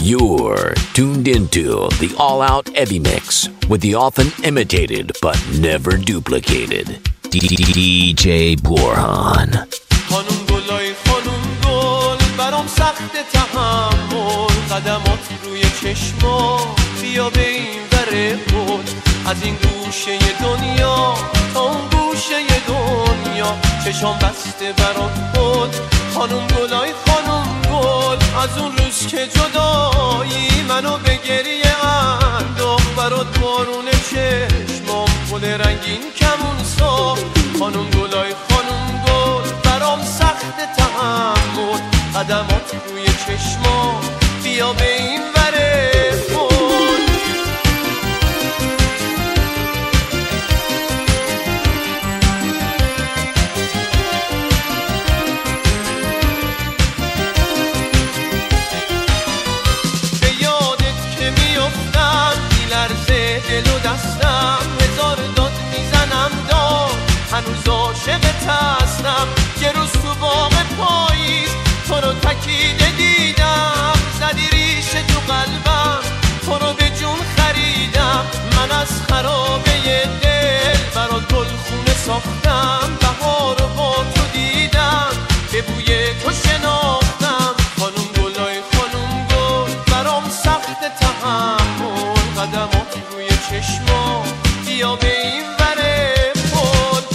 You're tuned into the all-out heavy mix with the often imitated but never duplicated DJ Borhan. خانم گلای خانم گل برام سخت تحمل قدمات روی چشما بیا به این وره بود از این گوشه دنیا تا اون گوشه دنیا چشام بسته برات بود خانم گلای خانم گل از اون روز که جدایی منو به گریه انداخت برات بارون چشمام گل رنگین کمون ساخت خانم گلای خانم گل برام سخت تحمل قدمات روی چشما بیا به این وره بود دل و دستم هزار داد میزنم داد هنوز عاشقت هستم یه روز تو باغ پاییز تو رو تکیده دیدم زدی ریشه تو قلبم تو رو به جون خریدم من از خرابه دل برات گلخونه ساختم بهار رو با تو دیدم به بوی تو شناختم خانم گلای خانم گل برام سخت تحمل قدمات روی چشما بیا به این وره بود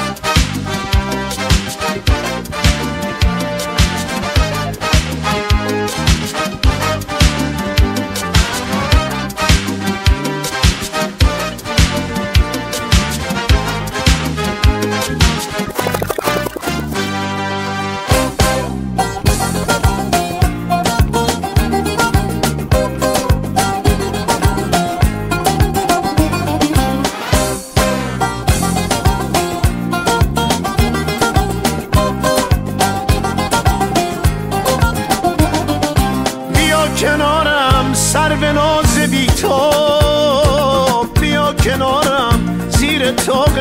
کنارم سر به ناز بی تو بیا کنارم زیر طاق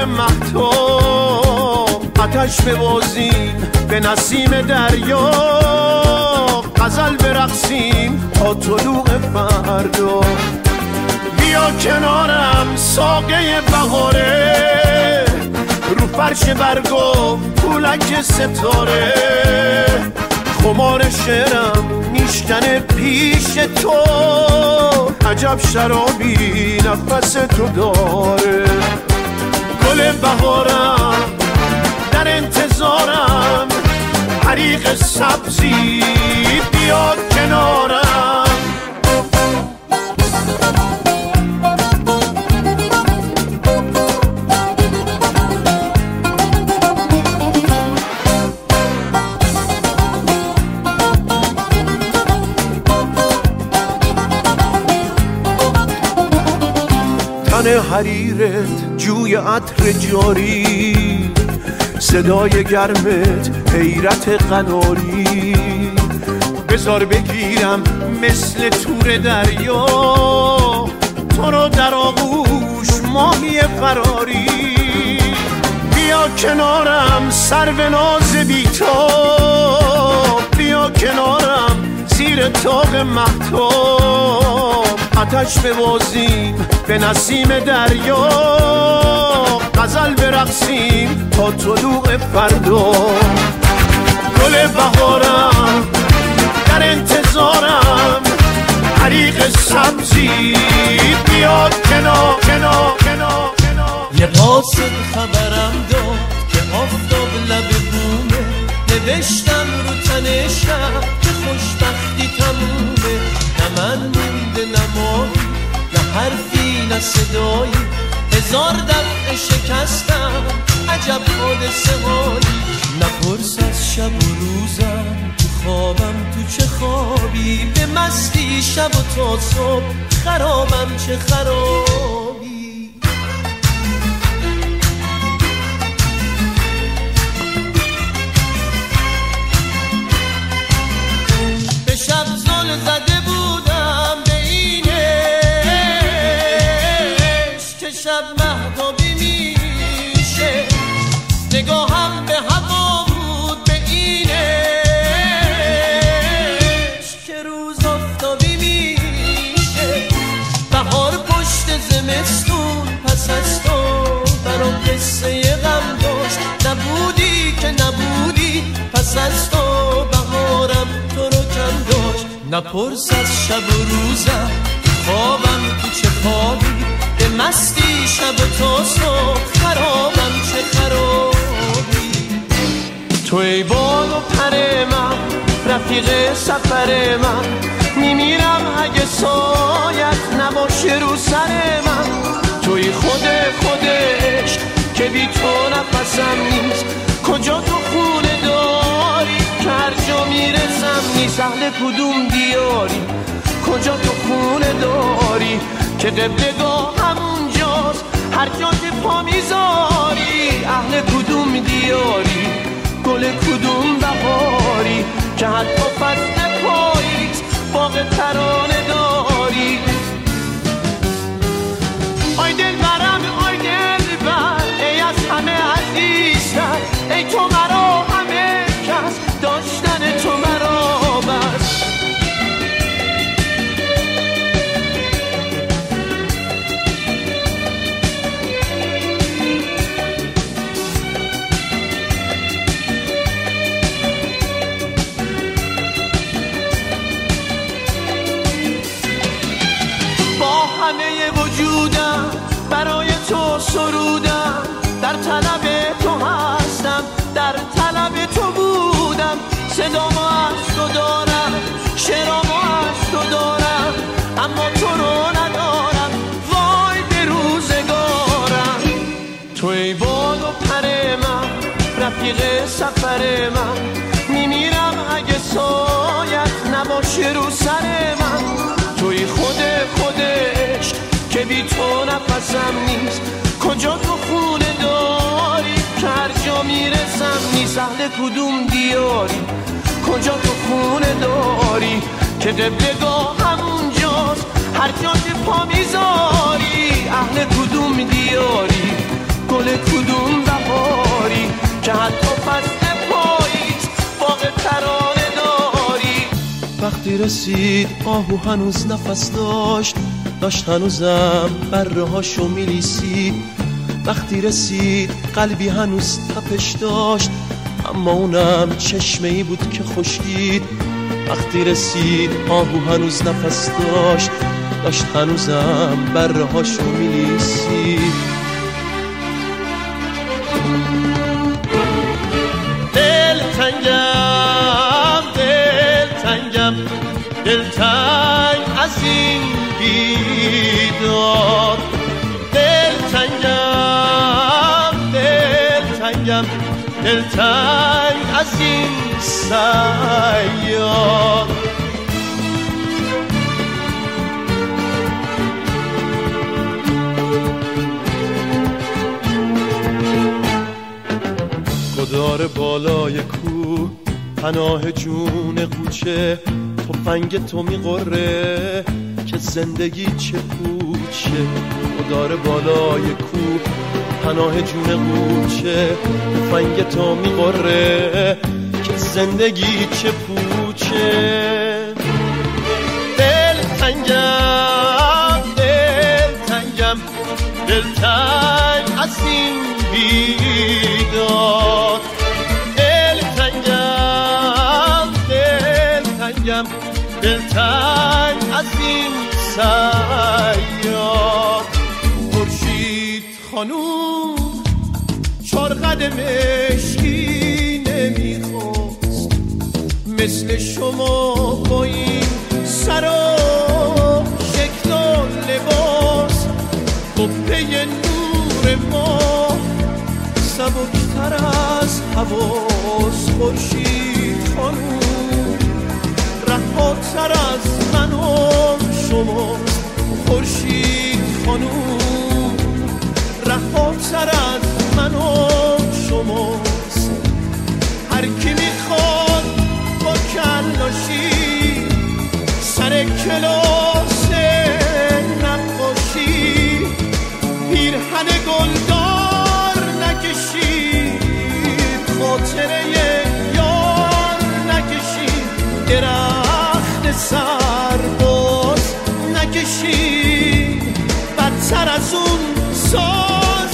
مهتاب آتش ببازیم به نسیم دریا غزل برقصیم تا طلوع فردا بیا کنارم ساقه بهاره رو فرش برگو پولک ستاره خمار شعرم میشکنه پیش تو عجب شرابی نفس تو داره گل بهارم در انتظارم حریق سبزی بیا کنارم حریرت جوی عطر جاری صدای گرمت حیرت قناری بذار بگیرم مثل تور دریا تو رو در آغوش ماهی فراری بیا کنارم سر به ناز بی تو بیا کنارم زیر طاق مهتاب آتش ببازیم به نسیم دریا غزل برقصیم تا طلوع فردا گل بهارم در انتظارم حریق سبزی بیا کنار کنار کنار کنار یه قاصد خبرم داد که آفتاب لب بومه نوشتم رو تنشم که خوشبختی تمومه نه من مونده نه ماهی نه حرفی نه صدایی هزار دفعه شکستم عجب حادثه هایی نپرس از شب و روزم تو خوابم تو چه خوابی به مستی شب و تا صبح خرابم چه خرابی به شب زل زده بودم به این عشق که شب مهتابی میشه نگاهم به هوا بود به این عشق که روز آفتابی میشه برم داشت. نپرس از شب و روزم خوابم تو چه خوابی، به مستی شب تا صبح خرابم چه خرابی. تو ای بال و پر من، رفیق سفر من، میمیرم اگه سایت نباشه رو سر من. توی خودش که بی تو نفسم نیست، کجا تو خونه داری که هر جا میرسم نیست. اهل کدوم دیاری، کجا تو خونه داری که قبلگاه همونجاست هر جا که پا میذاری. اهل کدوم دیاری، گل کدوم بهاری که حتی فصل پاییز باغ ترانه داری. آی دل برم آی دل بر، ای از همه عزیزتر، ای تو مرا همه کس، داشتن تو مرا بس. همه وجودم برای تو سرودم، در طلب تو هستم، در طلب تو بودم. صدامو از تو دارم، شعرامو از تو دارم، اما تو رو ندارم، وای به روزگارم. تو ای بال و پر من، رفیق سفر من، میمیرم اگه سایت نباشه رو سر من. توی خودش که بی تو نفسم نیست، کجا تو خونه داری که هر جا میرسم نیست. اهل کدوم دیاری، کجا تو خونه داری که قبلگاه همونجاست هر جا که پا میذاری. اهل کدوم دیاری، گل کدوم بهاری که حتی فصل پاییز باغ ترانه داری. وقتی رسید آهو هنوز نفس داشت هنوزم بره هاشو میلیسید. وقتی رسید قلبی هنوز تپش داشت، اما اونم چشمه ای بود که خشکید. وقتی رسید آهو هنوز نفس داشت هنوزم بره هاشو میلیسید. دلتنگ از این بیدار، دلتنگ از این سیار. گدار بالای کوه پناه جون قوچه، تفنگ تو میقره که زندگی چه پوچه. گدار بالای کوه پناه جون قوچه، تفنگ تو میقره که زندگی چه پوچه. دلتنگ از این بیدار، دلتنگ از این سیار. خورشید خانوم چار قد مشکی نمیخواست، مثل شما با این سر و شکل و لباس. قبه نور ما سبکتر از حواس. خورشید خانوم رهاتر از من و شما. خورشید خانوم رهاتر از من و شماست. هر کی میخواد با کلاشی سر کلاس نقاشی، پیرهن گلدار نکشید، خاطره یار نکشید، درخت سرباز نکشید، بدتر از اون ساز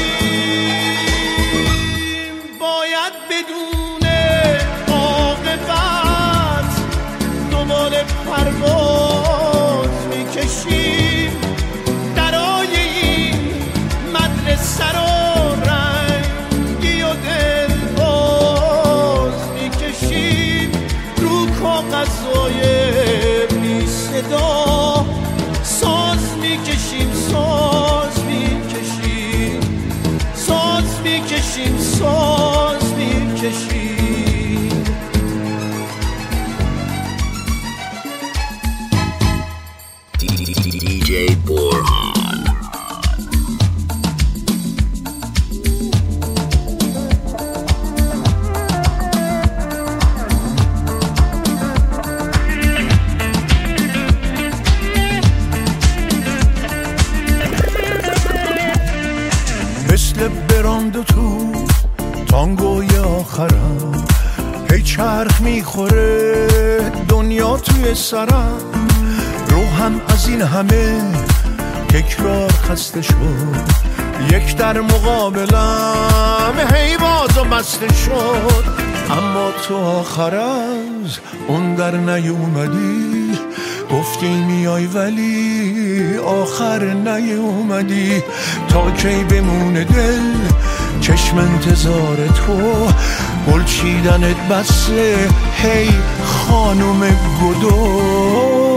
نکشید. باید بدون عاقبت پرواز میکشیم درای این مدرسه رو رنگی و دلباز میکشیم رو کاغذهای بی صدا ساز میکشیم ساز میکشیم ساز میکشیم ساز میکشیم DJ Borhan. مثل براند تو تانگوی آخرم هی چرخ میخوره دنیا توی سرم روحم از این همه تکرار خسته شد یک در مقابلم هی باز و بسته شد اما تو آخر از اون در نیومدی گفتی میای ولی آخر نیومدی تا کی بمونه دل چشم انتظار تو گل چیدنت بسه هی خانم گدو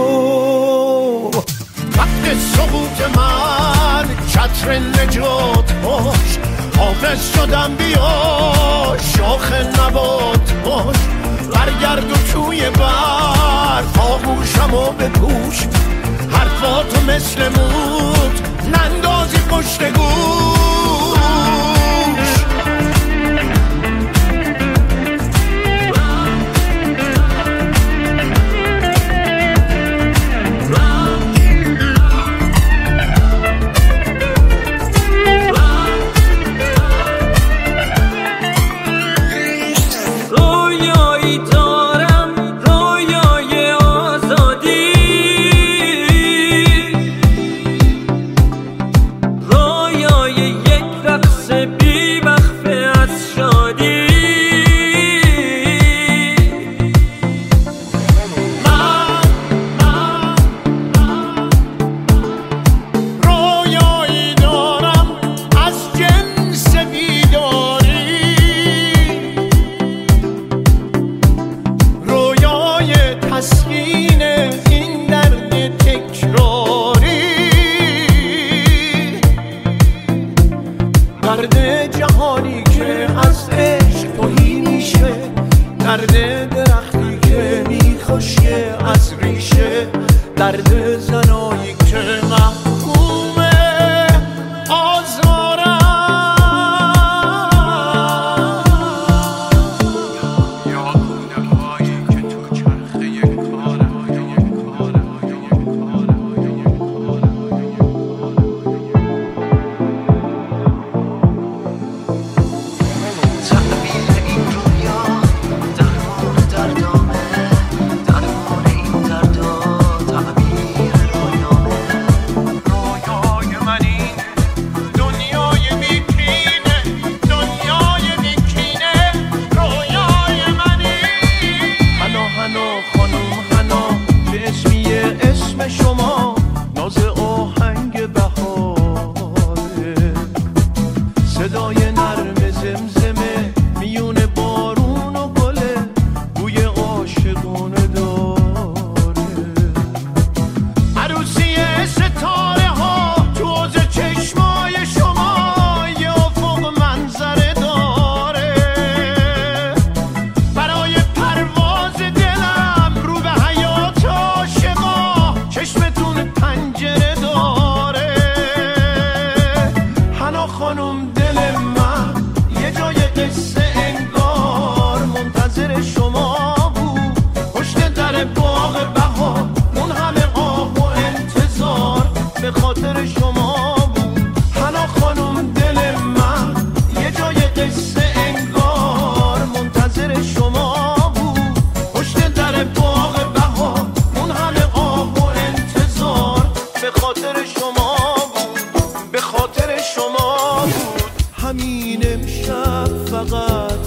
وقت سقوط من چتر نجات باش حافظ شدم بیا شاخ نبات باش برگرد و توی برف آغوشم و بپوش حرفاتو مثل موت نندازی پشت گوش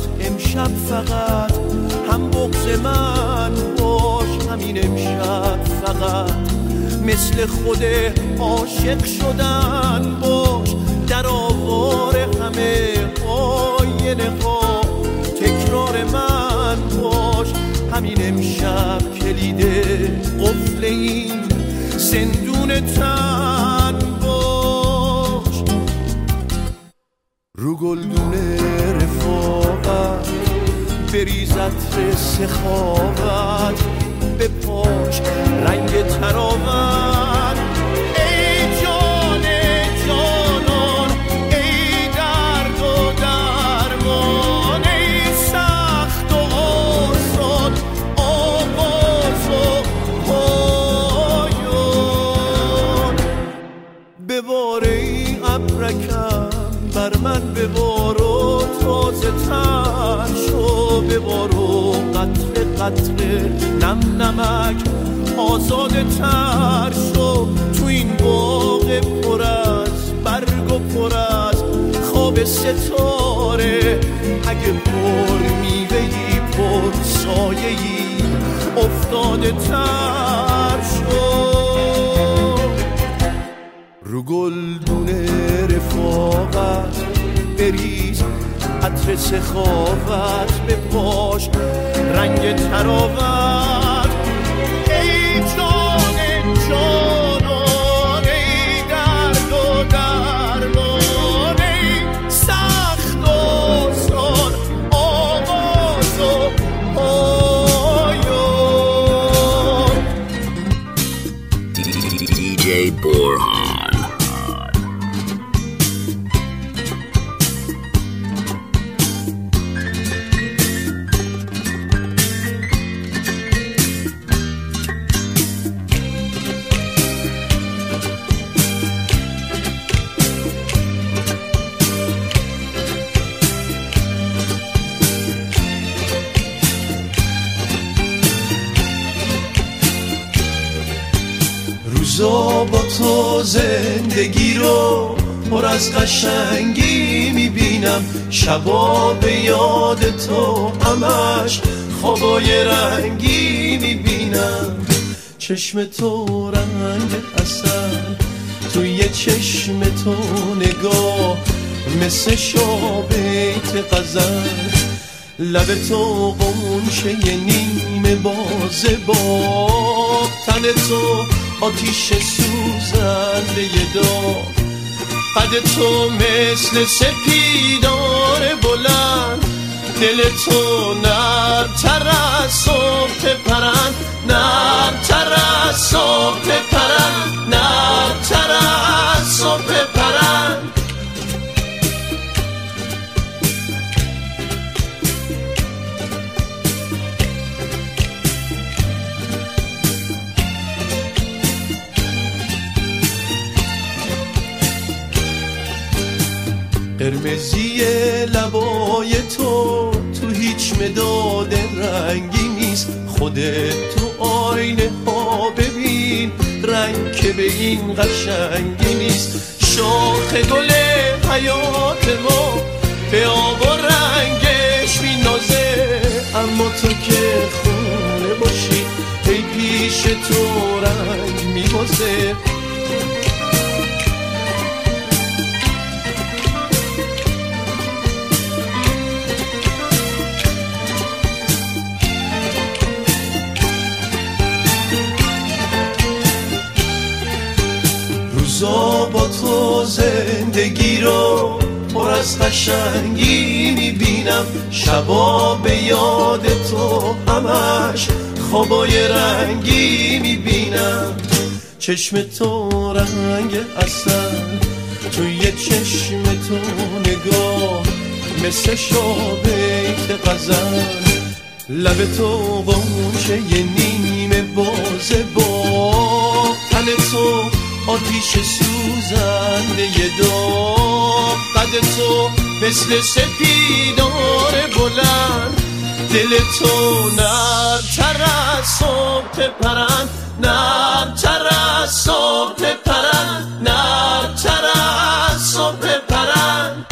فقط هم بغض من باش همین امشب فقط مثل خود عاشق شدن باش، در آوار همه آینه ها تکرار من باش. همین امشب کلید قفل این زندون تن باش. رو گلدون رفاقت بریز عطر سخاوت، به پاش رنگ تراوت. ای جان جانان، ای درد و درمان، ای سخت و آسان، آغاز و پایان. ببار ای ابرکم بر من، ببار و تازه تر شو، ببار و قطره قطره نم نمک آزاده تر شو. تو این باغ پر از برگ و پر از خواب ستاره، اگه پر میوهی پر سایه‌ای افتاده تر شو. رو گلدون رفاقت بریز عطر سخاوت، به پاش رنگ تراوت. ای جان جانان، ای درد و درمان، ای سخت و آسان، آغاز و پایان. DJ Borhan. روزا با تو زندگی رو پر از قشنگی میبینم، شبا به یاد تو همش خوابای رنگی میبینم. چشم تو رنگ عسل، توی چشم تو نگاه مثل شابیت غزل، لب تو قنچه نیمه بازه با تن تو آتیش سوزنده داغ. قد تو مثل سپیدار بلند، دل تو نرم‌تر از صبح پرند، نرم‌تر از صبح پرند، نرم‌تر از صبح پرند. قرمزی لبای تو هیچ مداد رنگی نیست، خودت تو آینه ها ببین رنگ که به این قشنگی نیست. شاخ گل حیات ما به آب و رنگش می‌نازه، اما تو که خونه باشی ای پیش تو رنگ می‌بازه. روزا با تو زندگی رو پر از قشنگی میبینم، شبا به یاد تو همش خوابای رنگی میبینم. چشم تو رنگ عسل، توی چشم تو نگاه مثل شابیت غزل، لب تو قنچه نیمه بازه با تن تو آتیش سوزنده داغ. قد تو مثل سپیدار بلند، دل تو نرم‌تر از صبح پرند، نرم‌تر از صبح پرند، نرم‌تر از صبح پرند.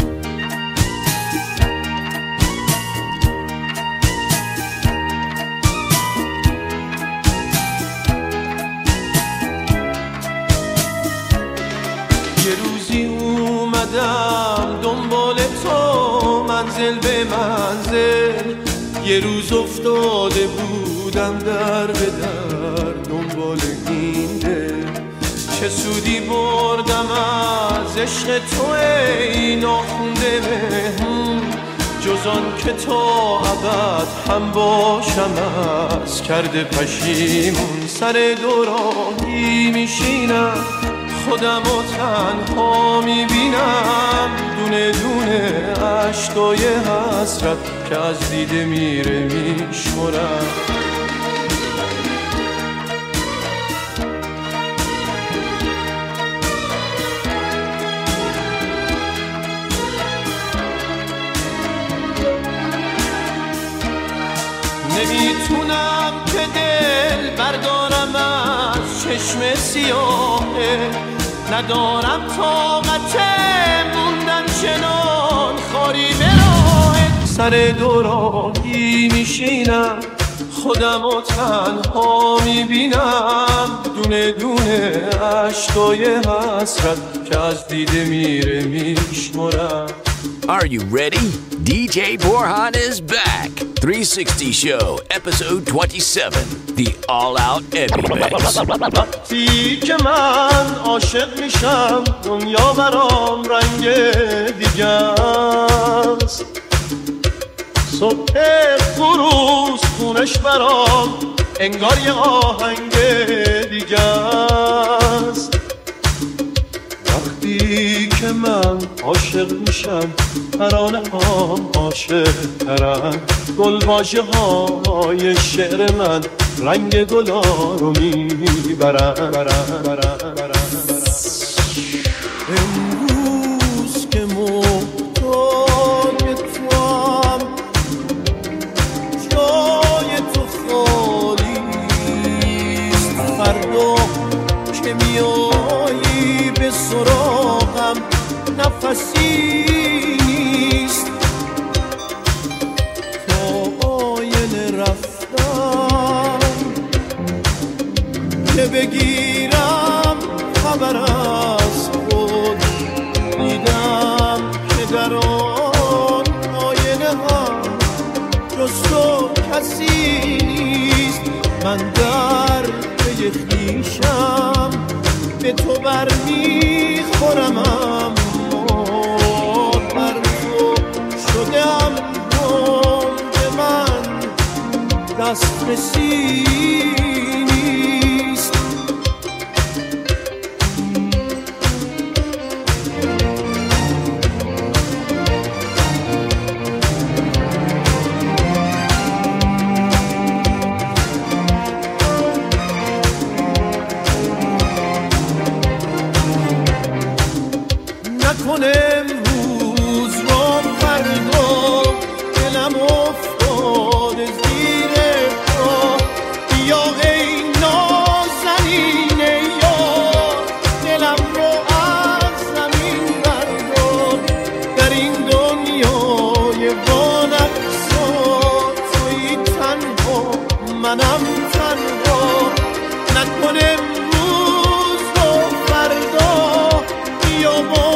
منزل یه روز افتاده بودم در به در دنبال این دل چه سودی بردم از عشق تو ای ناخونده مهمون جز آن که تا ابد هم باشم از کرده پشیمون سر دوراهی میشینم خودم و تنها میبینم دونه دونه عشقای حسرت که از دیده میره میشمرم نمیتونم که دل بردارم از چشم سیاهه ندارم طاقت موندن چنان خاری به راه سر دوراهی میشینم خودم و تنها میبینم دونه دونه عشقای حسرت که از دیده میره میشمرم. Are you ready? DJ Borhan is back. 360 Show, Episode 27, The All Out Heavy Mix. وقتی که من عاشق میشم دنیا برام رنگ دیگه است صبح فروز خونش برام انگار یه آهنگ دیگه است وقتی که من عاشق میشم ترانه هام عاشق ترن گلواژه های شعر من رنگ گلا رو میبرن امروز که محتاج توام جای تو خالیست فردا که میایی به سراغم نفسی نیست تا آینه رفتم که بگیرم خبر از خود دیدم که در آن آینه ها جز تو کسی نیست من در پی خویشم به تو برمیخورم اما بر تو شدم به من دسترسی نیست نکنه امروز را فردا دلم افتاده زیر پا بیا ای نازنین یار دلم رو از زمین بردار در این دنیای وانقصان تویی تنها منم تنها نکنه امروز را فردا بیا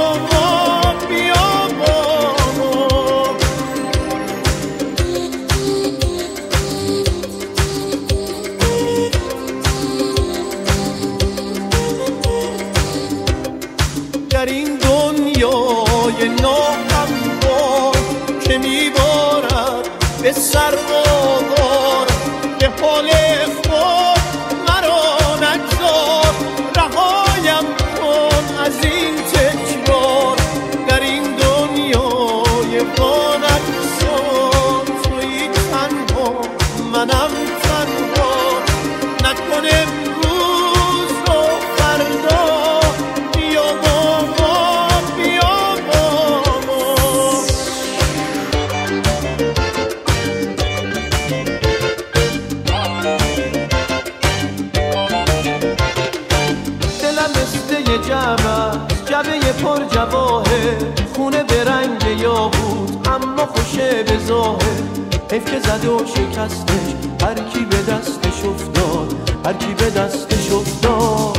در این دنیای ناهموار که میبارد به سر آوار به حال خود مرا نگذار رهایم کن از این تکرار در این دنیای وانقصان تویی تنها منم تنها نکنه امروز رو فردا بیا جبه پر جواهر خونه به رنگ یاقوت اما خوشه به ظاهر حیف که زده و شکستش هر کی به دستش افتاد هر کی به دستش افتاد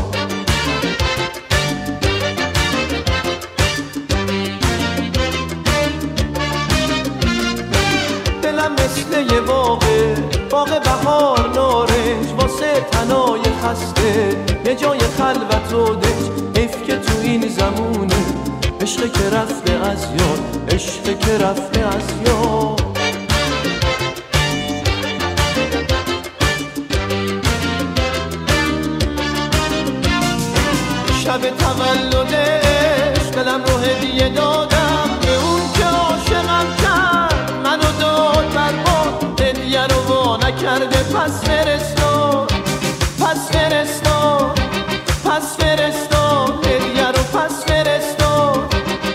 شب تولدش دلم رو هدیه دادم به اون که عاشقم کرد منو داد برباد هدیه رو وا نکرده پس فرستاد پس فرستاد پس فرستاد هدیه رو پس فرستاد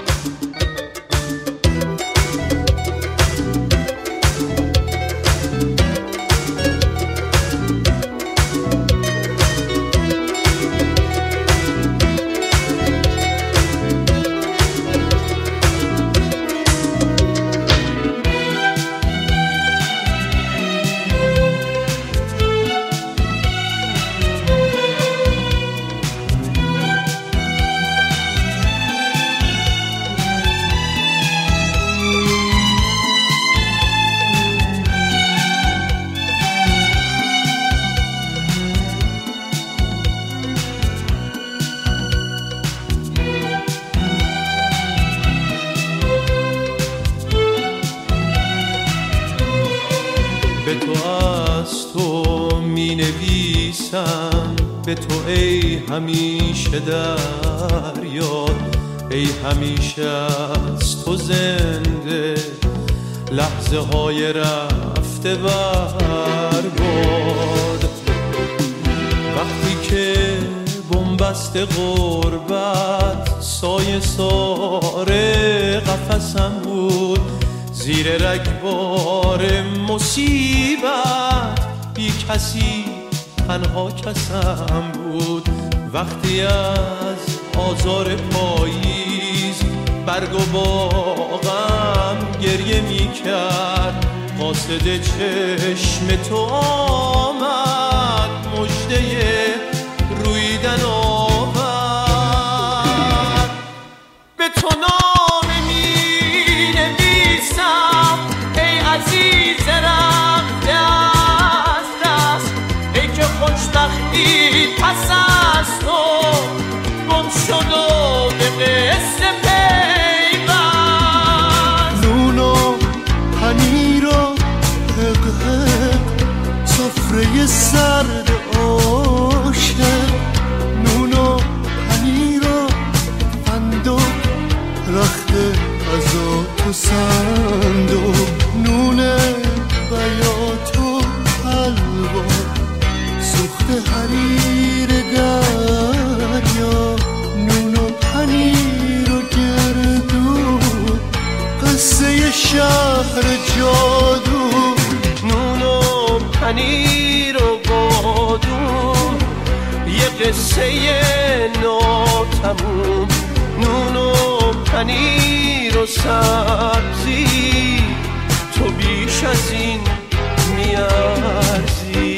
به تو از تو می نویسم به تو ای همیشه در یاد ای همیشه از تو زنده لحظه های رفته برباد وقتی که بنبست غربت سایه ساره قفسم بود زیر رگبار مصیبت بی کسی تنها کسم بود وقتی از آزار پاییز برگ و باغم گریه می کرد قاصد چشم تو آمد مژده رویدن آورد به تو نامه می نویسم ای عزیز رفته از دست ای که خوشبختی پس از تو گم شد و به قصه پیوست نون و پنیر و حق حق سفره سرد عاشق نون و پنیر و فندق رخت غذا تو صندوق نون بیات و حلوا سوخت حریر دریا نون و پنیر و گردون قصه شهر جادو نون و پنیر و بادون یه قصه ناتموم نون و پنیر و سبزی تو بیش از این میارزی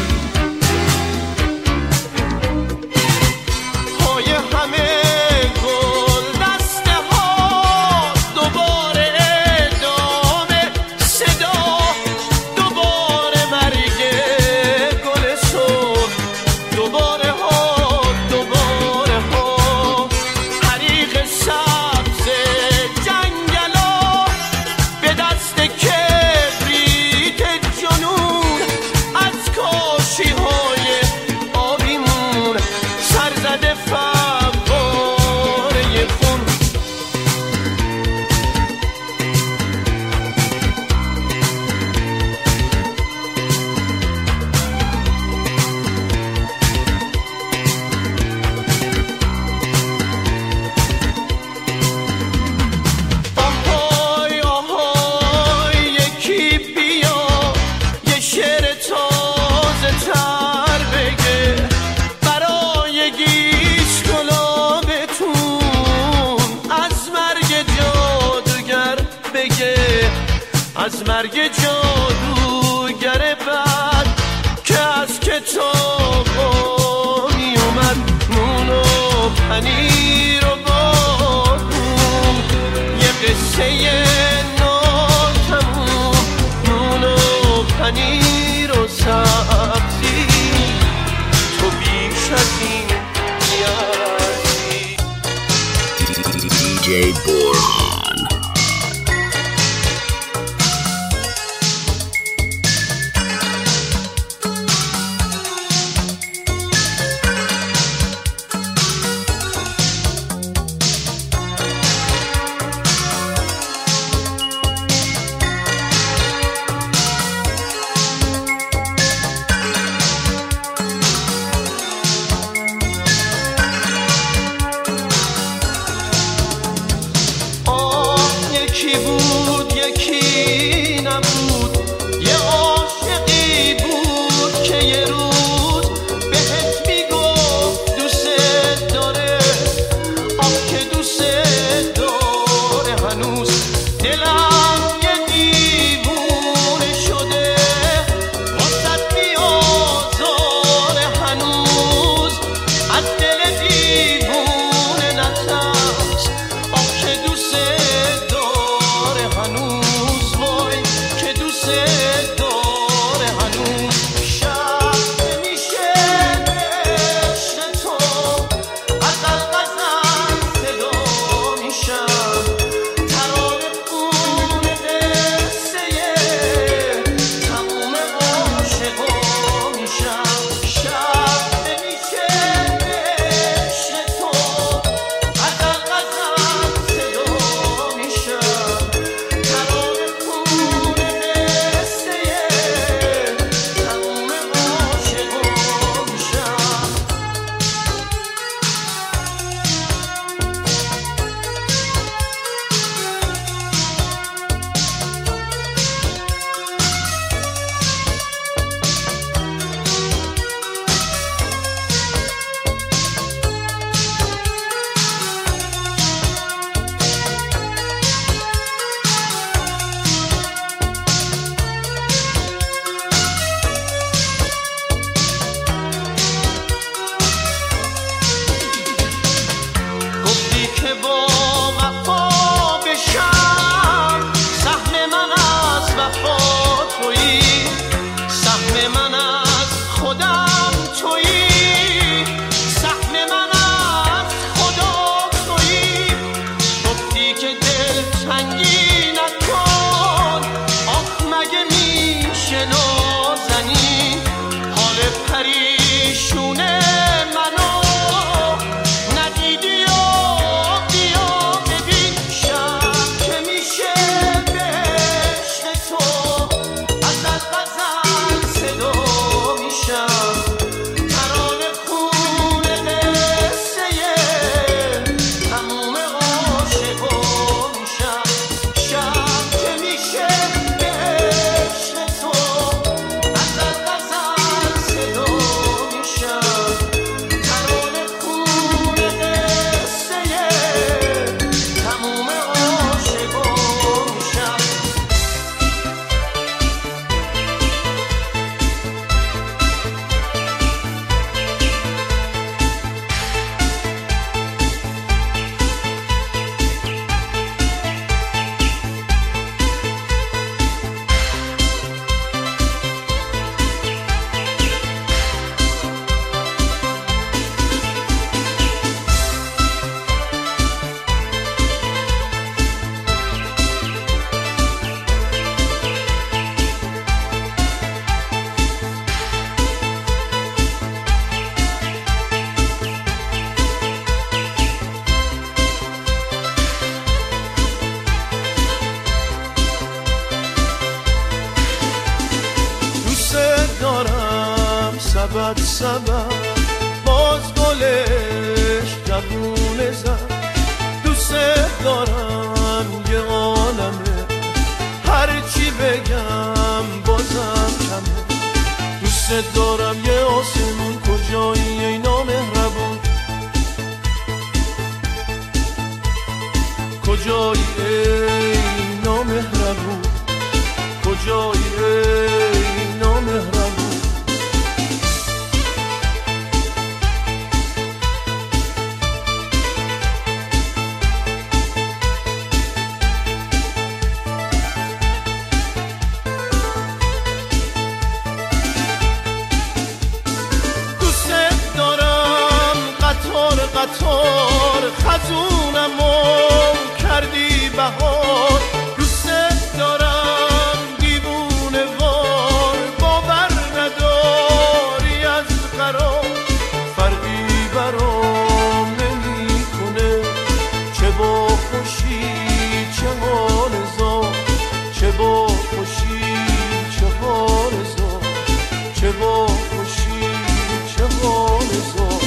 پای همه گل دسته ها دوباره ادامه صدا دوباره مرگ گل سرخ دوباره ها حریق سبز جنگلا به دست کبریت جنون از کاشی های آبیمون سرزده فواره خون آهای آهای یکی بیا یه شعر تازه تر بگه برای گیش گلابتون از مرگ جادوگر بگه از مرگ جادوگر بعد که از کتاب می اومد نون و پنیر و بادون یه قصه ناتموم نون و پنیر و سبزی تو بیش از این میارزی DJ Borhan. سبد سبد باز گلش جوونه زد. دوست دارم یه عالمه هرچی بگم بازم کمه. دوست دارم یه آسمون کجایی ای نامهربون، کجایی ای نامهربون، کجایی ای نامهربون. قطار خزونمو کردی بهار. دوست دارم دیوونه وار باور نداری از قرار. فرقی برام نمی کنه چه با خوشی چه حال زار، چه با خوشی چه حال زار، چه با خوشی چه حال زار.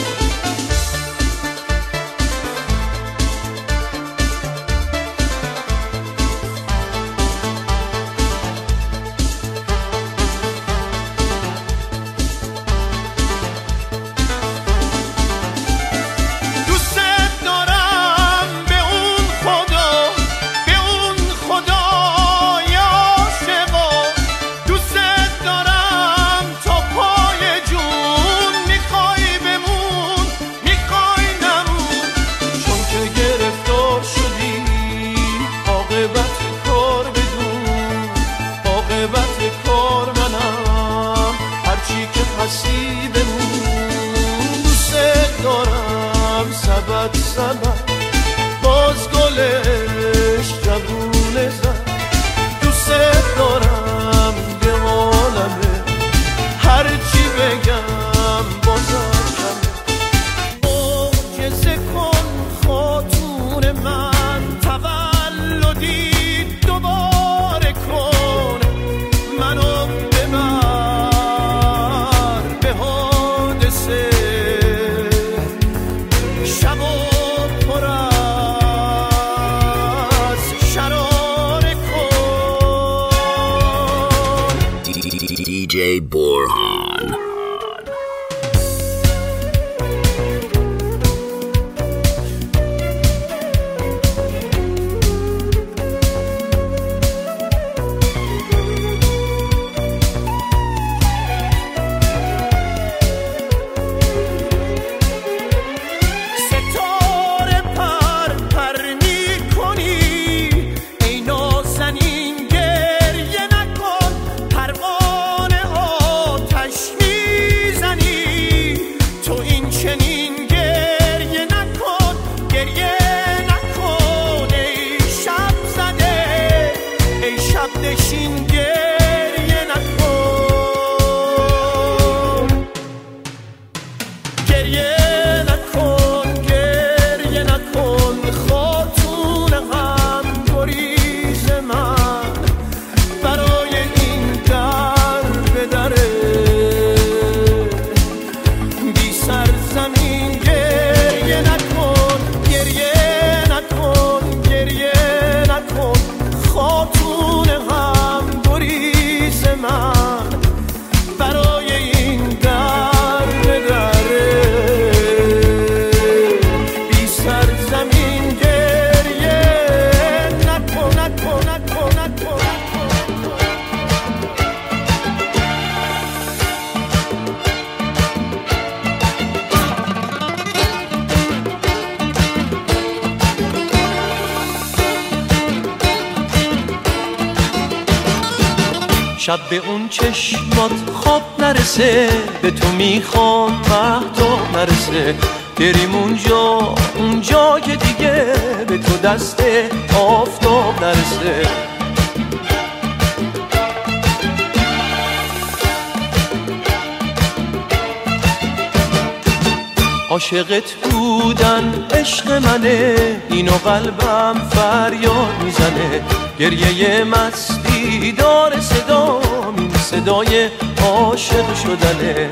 سبد سبد باز گلش جوونه زد. دوست دارم یه عالمه هرچی بگم بازم کمه. معجزه کن خاتون من تولدی دوباره کن. منو ببر به حادثه شب و پر از شراره کن. DJ Borhan. شب به اون چشمات خواب نرسه، به تو میخوام مهتاب نرسه. بریم اونجا که دیگه به تو دست آفتاب نرسه. عاشقت بودن عشق منه، اینو قلبم فریاد میزنه. گریه مستی داره صدا میمیسه. صدای عاشق شدنه.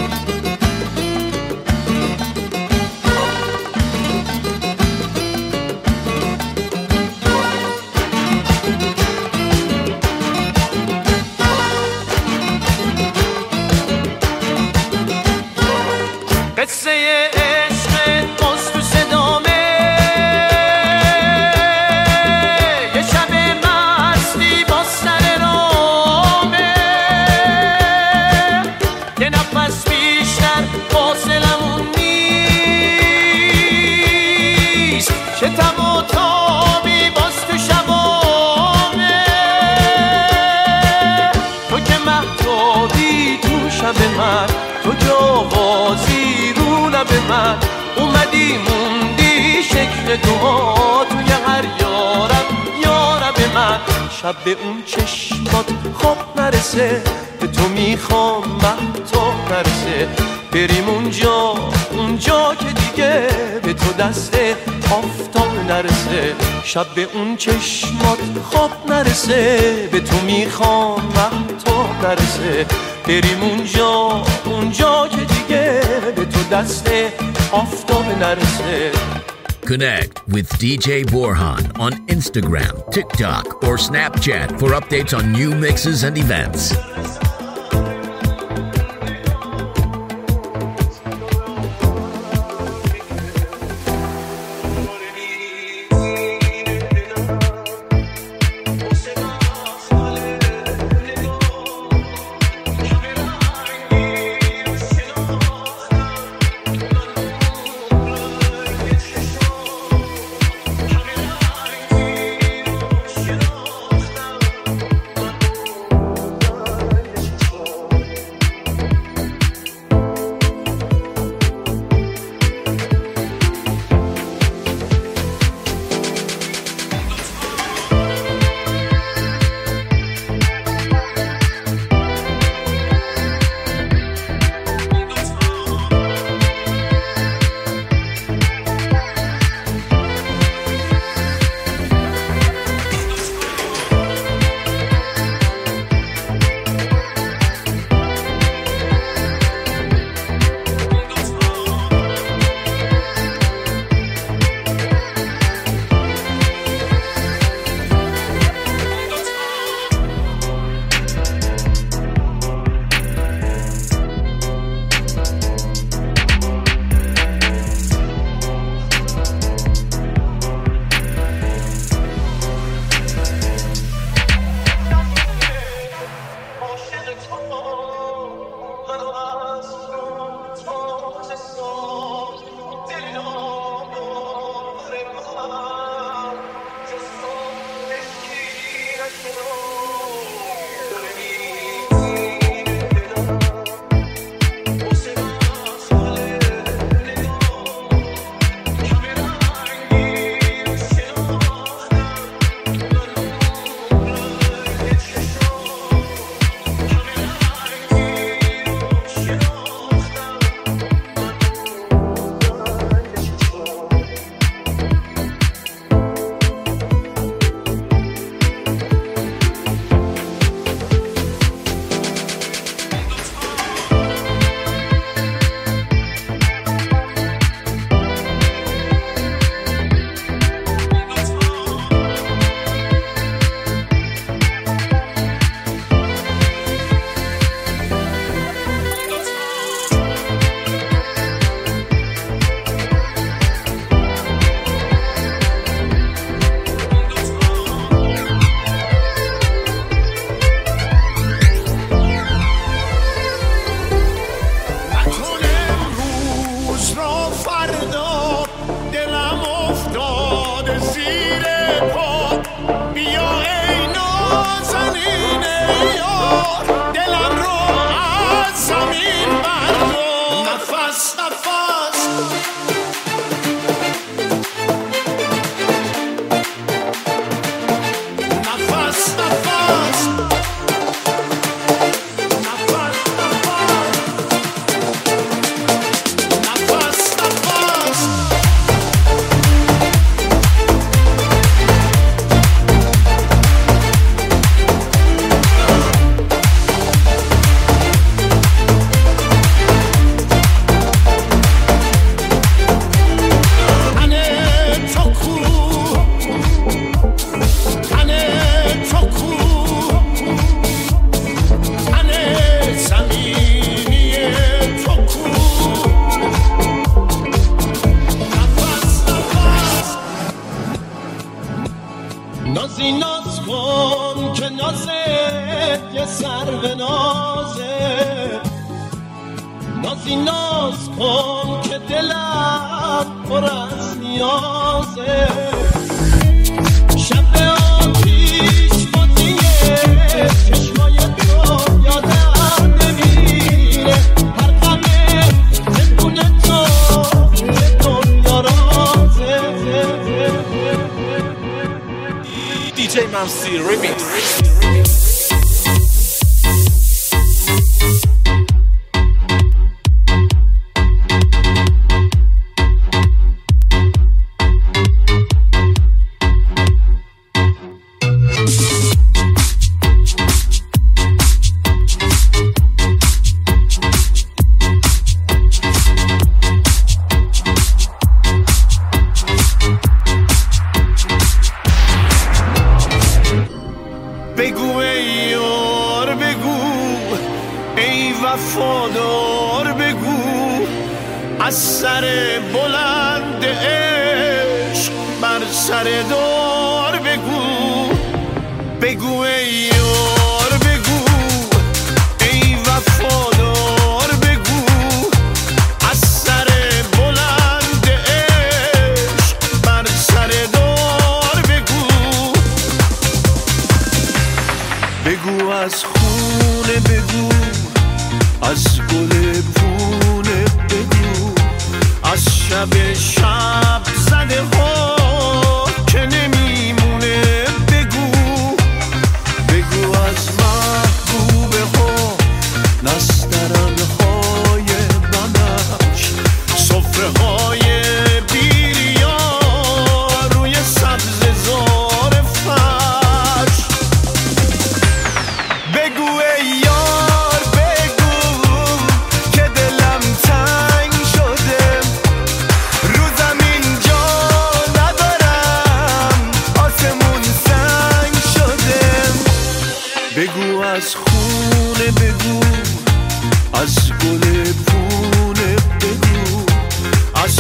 قصه عشق باز تو صدامه، یه شب مستی با سر رامه، یه نفس بیشتر فاصلمون نیست، شتم و تابی باز تو شبامه، تو که مهتابی تو شب من، تو که آوازی به من اومدی موندی شکل دعا توی هر یارب من. شب به اون چشمات خواب نرسه، به تو میخوام مهتاب نرسه، بریم اونجا که دیگه به تو دست آفتاب نرسه. شب به اون چشمات خواب نرسه، به تو میخوام مهتاب نرسه، بریم اونجا که دیگه به تو دست آفتاب نرسه. Connect with DJ Borhan on Instagram, TikTok, or Snapchat for updates on new mixes and events. وقتی ناز کن که دلم پر از نیازه شب آتیش بازیه چشمای تو یادم نمیره هر غمه بدون تو یه دنیا رازه دیجی ممسی ریمیکس بگو ای یار بگو ای وفادار بگو از سر بلند عشق بر سر دار بگو بگو ای یار بگو ای وفادار بگو از سر بلند عشق بر سر دار بگو بگو از خونه بگو از گل پونه بگو از شب شب زده ها که نمیمونه بگو بگو از محبوبه ها نسترن های بنفش صفره های بیریا روی سبز زار فرش بگو ای یار بگو که دلم تنگ شده رو زمین جا ندارم آسمون سنگ شده بگو از خونه بگو از گل پونه بگو از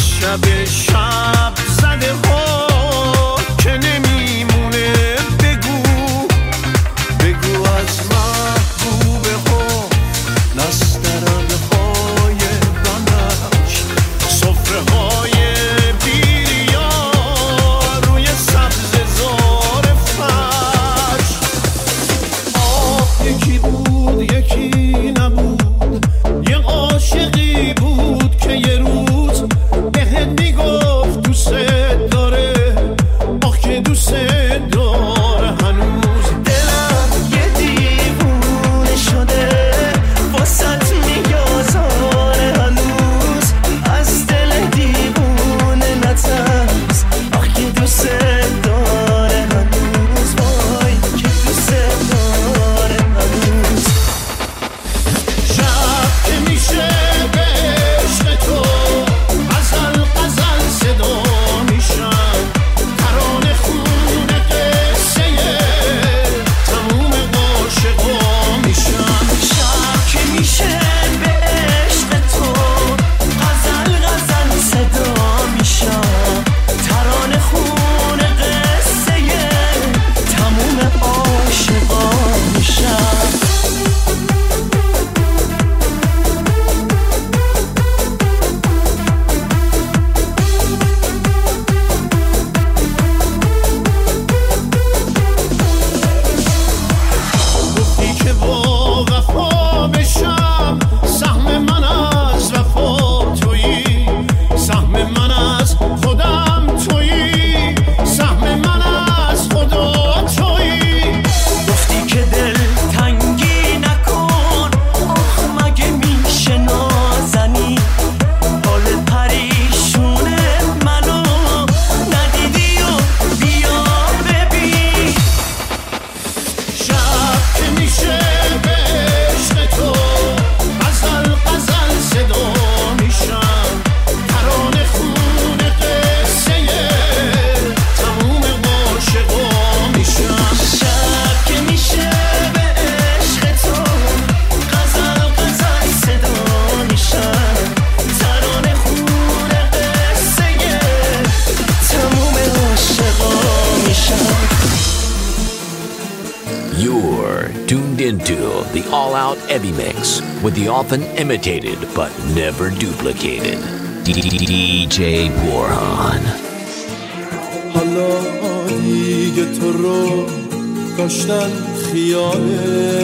into the all-out heavy mix with the often imitated but never duplicated DJ Borhan. حالا دیگه تو رو داشتن خیاله،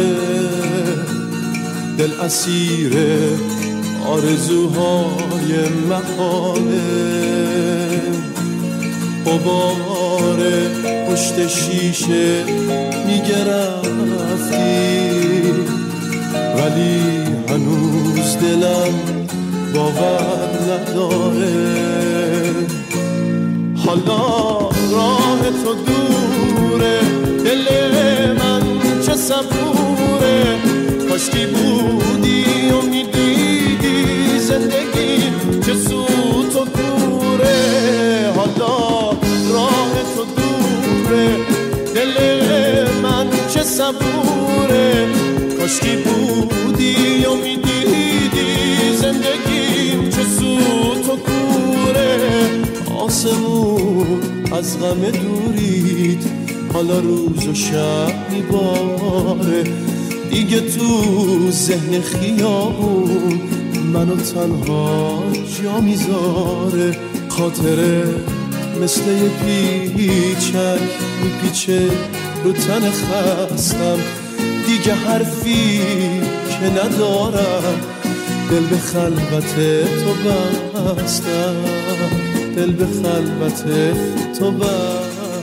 دل اسیر آرزوهای محاله، غبار پشت شیشه میگه رفتی، ولی هنوز دلم باور نداره. حالا راه تو دوره، دل من چه صبوره، کاشکی بودی و میدیدی زندگی چه سوت و کوره. حالا راه تو دوره، دل من چه صبوره، کاشکی بودی و میدیدی زندگی چه سوت و کوره. آسمون از غم دورید، حالا روز و شب میباره، دیگه تو ذهن خیابون منو تنها جا میذاره. خاطره مثل یه پیچک میپیچه رو تن خستم، دیگه حرفی که ندارم، دل به خلوت تو بستم، دل به خلوت تو بستم.